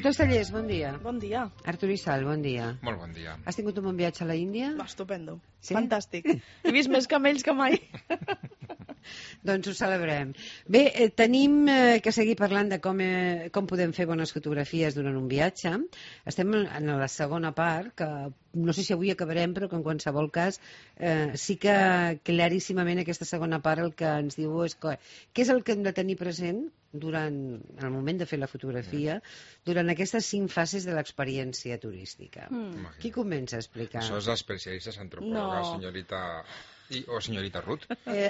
Castellers, bon dia. Bon dia. Artur i Sal, bon dia. Molt bon dia. Has tingut un bon viatge a la Índia? Estupendo. Sí? Fantàstic. He vist més camells que mai. Doncs ho celebrem. Bé, tenim que seguir parlant de com podem fer bones fotografies durant un viatge. Estem en la segona part, que no sé si avui acabarem, però que en qualsevol cas sí que claríssimament aquesta segona part el que ens diu és què és el que hem de tenir present durant el moment de fer la fotografia, durant aquestes 5 fases de l'experiència turística. Qui comença a explicar? Això és l'especialista antropòloga, senyorita... o senyorita Ruth.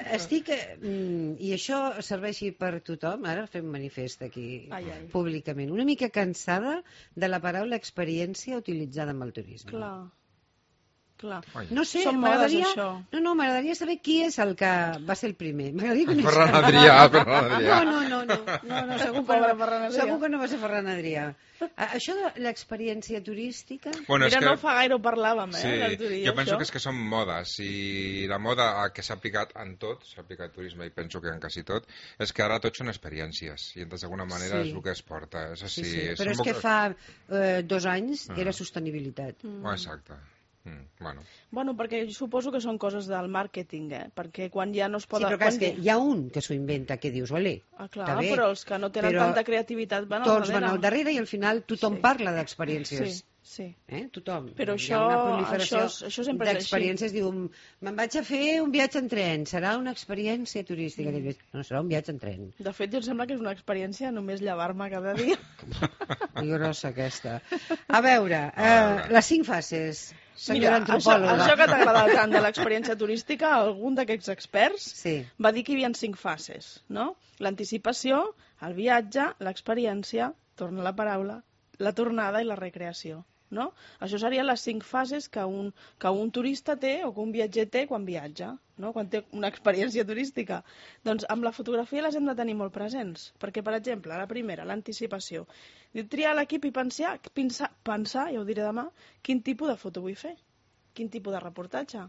I això serveixi per tothom, ara fem manifest aquí públicament, una mica cansada de la paraula experiència utilitzada amb el turisme. Clar. No sé, m'agradaria saber qui és el que va ser el primer. Ferran Adrià. No, segur que no va ser Ferran Adrià. Això de l'experiència turística... Mira, no fa gaire ho parlàvem, jo penso que és que són modes, i la moda que s'ha aplicat en tot, s'ha aplicat turisme i penso que en quasi tot, és que ara tot són experiències, i d'alguna manera és el que es porta. Però és que fa 2 anys era sostenibilitat. Exacte. Bueno, perquè suposo que són coses del màrqueting, perquè quan ja no es pot... Sí, però és que hi ha un que s'ho inventa, que dius, olé, clar, però els que no tenen tanta creativitat van al darrere. Tots van al darrere i al final tothom parla d'experiències. Sí. Tothom. Però això sempre és d'experiències, diu, me'n vaig a fer un viatge en tren, serà una experiència turística. No, serà un viatge en tren. De fet, jo em sembla que és una experiència només llevar-me cada dia. I grossa aquesta. A veure, les 5 fases... Mira, això que t'agrada tant de l'experiència turística, algun d'aquests experts va dir que hi havia 5 fases, no? L'anticipació, el viatge, l'experiència, torna la paraula, la tornada i la recreació, no? Això serien les 5 fases que un turista té o que un viatger té quan viatja, no? Quan té una experiència turística. Doncs amb la fotografia les hem de tenir molt presents, perquè, per exemple, la primera, l'anticipació. Triar l'equip i pensar, ja ho diré demà, quin tipus de foto vull fer, quin tipus de reportatge.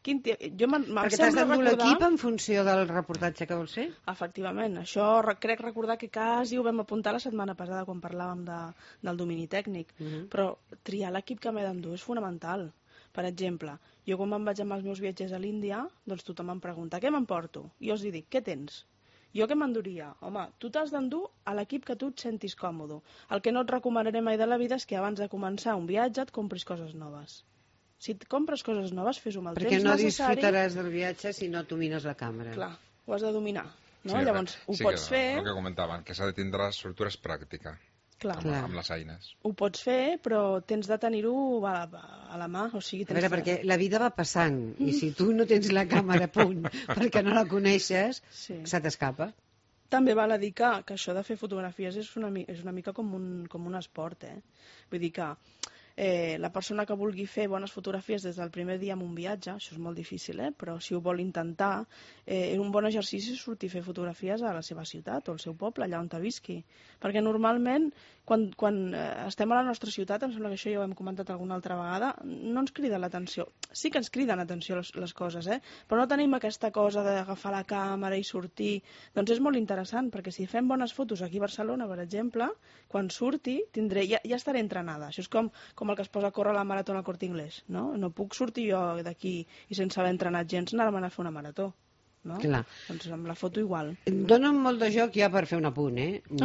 Perquè t'has d'endur l'equip en funció del reportatge que vols fer? Efectivament, això crec recordar que quasi ho vam apuntar la setmana passada quan parlàvem del domini tècnic, però triar l'equip que m'he d'endur és fonamental. Per exemple, jo quan me'n vaig amb els meus viatgers a l'Índia, doncs tothom em pregunta què m'emporto? I jo els dic, què tens? Jo què m'enduria? Home, tu t'has d'endur a l'equip que tu et sentis còmode. El que no et recomanaré mai de la vida és que abans de començar un viatge et compris coses noves. Si et compres coses noves, fes-ho amb el temps necessari. Perquè no disfrutaràs del viatge si no domines la càmera. Clar, ho has de dominar. Llavors, ho pots fer... El que comentaven, que s'ha de tindre estructura pràctica. Clar. Amb les eines. Ho pots fer, però tens de tenir-ho a la mà. O sigui, a veure, perquè la vida va passant, i si tu no tens la càmera a punt perquè no la coneixes, se t'escapa. També val a dir que això de fer fotografies és una mica com un esport, Vull dir que la persona que vulgui fer bones fotografies des del primer dia en un viatge, això és molt difícil, però si ho vol intentar, un bon exercici és sortir a fer fotografies a la seva ciutat o al seu poble, allà on visqui. Perquè normalment, quan estem a la nostra ciutat, em sembla que això ja ho hem comentat alguna altra vegada, no ens crida l'atenció. Sí que ens criden l'atenció les coses, però no tenim aquesta cosa d'agafar la càmera i sortir. Doncs és molt interessant, perquè si fem bones fotos aquí a Barcelona, per exemple, quan surti, ja estaré entrenada. Això és com el que es posa a córrer a la marató al Corte Inglés, no? No puc sortir jo d'aquí i sense haver entrenat gens anar-me'n a fer una marató, no? Clar. Doncs amb la foto igual. Dóna'm molt de joc ja per fer un apunt,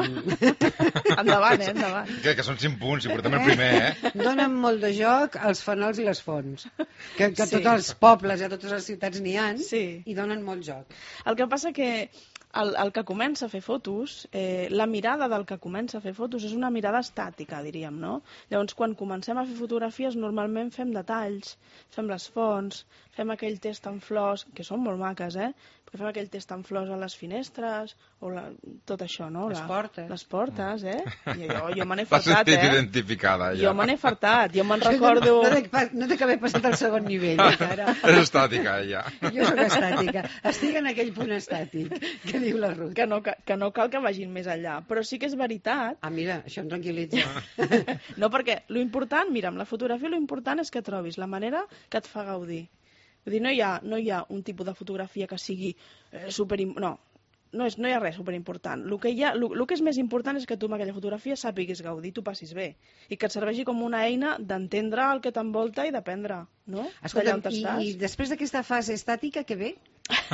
Endavant, endavant. Que són 5 punts, i portem el primer, Dóna'm molt de joc als fanals i les fonts, que tots els pobles i a totes les ciutats n'hi ha, i donen molt joc. El que passa que el que comença a fer fotos, la mirada del que comença a fer fotos és una mirada estàtica, diríem, no? Llavors, quan comencem a fer fotografies, normalment fem detalls, fem les fonts, fem aquell test amb flors, que són molt maques, perquè fem aquell test amb flors a les finestres, o tot això, no? Les portes. Les portes, I jo me n'he fartat, L'has sentit identificada, ja. Jo me n'he fartat, jo me'n recordo... No té que haver passat al segon nivell, encara. És estàtica, ja. Jo soc estàtica. Estic en aquell punt estàtic, que diu la Ruth. Que no cal que vagin més enllà, però sí que és veritat... Ah, mira, això em tranquil·litza. No, perquè l'important, mira, amb la fotografia l'important és que trobis la manera que et fa gaudir. Vull dir, no hi ha un tipus de fotografia que sigui no. no hi ha res superimportant. El que és més important és que tu amb aquella fotografia sàpiguis gaudir, tu passis bé, i que et serveixi com una eina d'entendre el que t'envolta i d'aprendre, no? Escolta'm, i després d'aquesta fase estàtica, què ve?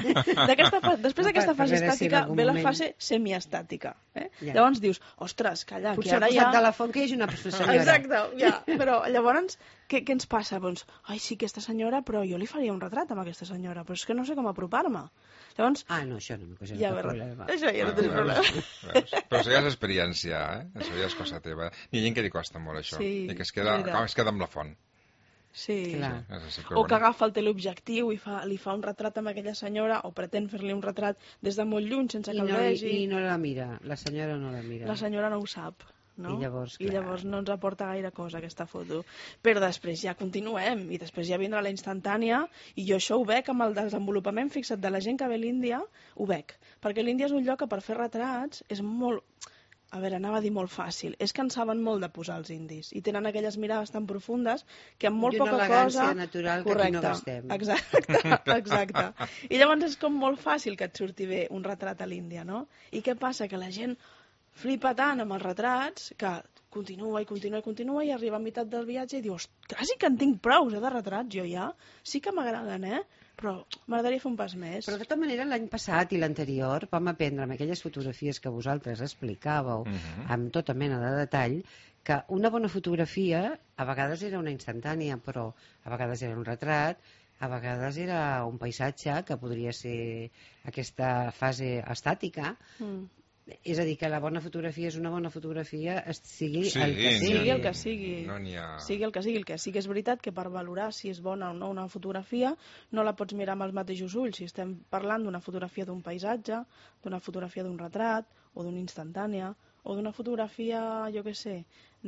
Després d'aquesta fase estàtica ve la fase semiestàtica. Llavors dius, ostres, calla, potser al costat de la font que hi hagi una senyora. Exacte, ja. Però llavors, què ens passa? Doncs, ai, sí, aquesta senyora, però jo li faria un retrat amb aquesta senyora, però és que no sé com apropar-me. Llavors... no, això no m'hi ja problema. Això ja no tens problema. Però això ja és experiència, Això ja és cosa teva. Hi ha gent que li costa molt, això. I que es queda amb la font. Sí. Clar. O que agafa el teleobjectiu i li fa un retrat amb aquella senyora o pretén fer-li un retrat des de molt lluny sense que el vegi. I no la mira, la senyora no la mira. La senyora no ho sap, no? I llavors no ens aporta gaire cosa aquesta foto. Però després ja continuem i després ja vindrà la instantània i jo això ho veig amb el desenvolupament fixat de la gent que ve a l'Índia, ho veig. Perquè l'Índia és un lloc que per fer retrats és molt... A veure, anava a dir molt fàcil. És que en saben molt de posar els indis. I tenen aquelles mirades tan profundes que amb molt poca cosa... I una elegància natural que aquí no gastem. Exacte. I llavors és com molt fàcil que et surti bé un retrat a l'Índia, no? I què passa? Que la gent flipa tant amb els retrats que continua i arriba a meitat del viatge i diu, quasi que en tinc prou de retrats, jo ja. Sí que m'agraden, però m'agradaria fer un pas més. Però de tota manera l'any passat i l'anterior vam aprendre amb aquelles fotografies que vosaltres explicàveu amb tota mena de detall que una bona fotografia a vegades era una instantània, però a vegades era un retrat, a vegades era un paisatge que podria ser aquesta fase estàtica. És a dir, que la bona fotografia és una bona fotografia, sigui el que sigui. Sigui el que sigui. No n'hi ha... Sigui el que sigui. El que sí que és veritat que per valorar si és bona o no una fotografia no la pots mirar amb els mateixos ulls. Si estem parlant d'una fotografia d'un paisatge, d'una fotografia d'un retrat, o d'una instantània, o d'una fotografia, jo què sé,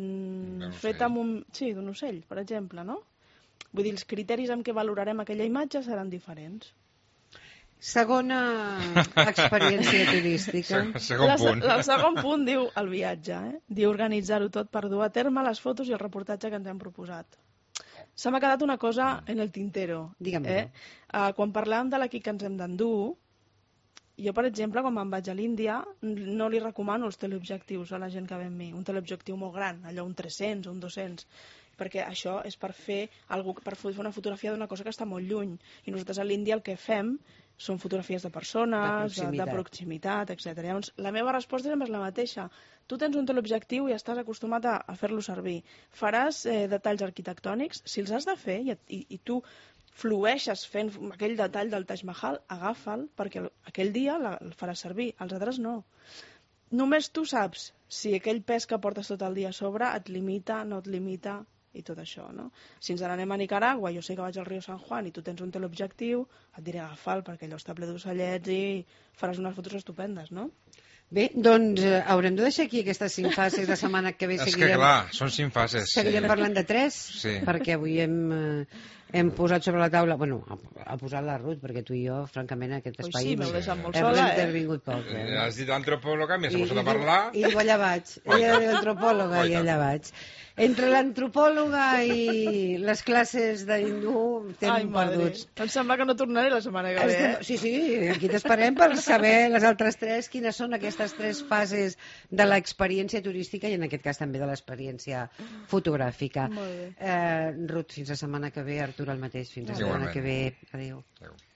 feta amb un... Sí, d'un ocell, per exemple, no? Vull dir, els criteris amb què valorarem aquella imatge seran diferents. Segona experiència turística. Segon punt. El segon punt diu el viatge, diu organitzar-ho tot per dur a terme les fotos i el reportatge que ens hem proposat. Se m'ha quedat una cosa en el tintero. Digue'm-ho. Quan parlàvem de l'equip que ens hem d'endur, jo, per exemple, quan me'n vaig a l'Índia, no li recomano els teleobjectius a la gent que ve amb mi. Un teleobjectiu molt gran, allò un 300 o un 200, perquè això és per fer una fotografia d'una cosa que està molt lluny. I nosaltres a l'Índia el que fem són fotografies de persones, de proximitat, etc. Llavors, la meva resposta sempre és la mateixa. Tu tens un teleobjectiu i estàs acostumat a fer-lo servir. Faràs detalls arquitectònics, si els has de fer i tu flueixes fent aquell detall del Taj Mahal, agafa'l, perquè aquell dia el faràs servir, els altres no. Només tu saps si aquell pes que portes tot el dia a sobre et limita, no et limita, i tot això, no? Si ens n'anem a Nicaragua, jo sé que vaig al riu San Juan i tu tens un teleobjectiu, et diré agafa'l perquè allò està ple d'ocellets i faràs unes fotos estupendes, no? Bé, doncs haurem de deixar aquí aquestes 5 fases. La setmana que ve seguirem... És que clar, són 5 fases. Seguirem parlant de 3, perquè avui hem posat sobre la taula... Bueno, ha posat la Ruth, perquè tu i jo, francament, aquest espai... Sí, m'heu deixat molt sola, intervingut poc. Has dit antropòloga, m'has posat a parlar... I diu, allà vaig. Ella era antropòloga i allà vaig. Entre l'antropòloga i les classes d'hindú estem perduts. Em sembla que no tornaré la setmana que ve. Sí, aquí t'esperem per saber les altres 3, quines són aquestes 3 fases de l'experiència turística i en aquest cas també de l'experiència fotogràfica. Molt bé. Ruth, fins la setmana que ve. Artur, el mateix. Fins la setmana que ve. Adéu.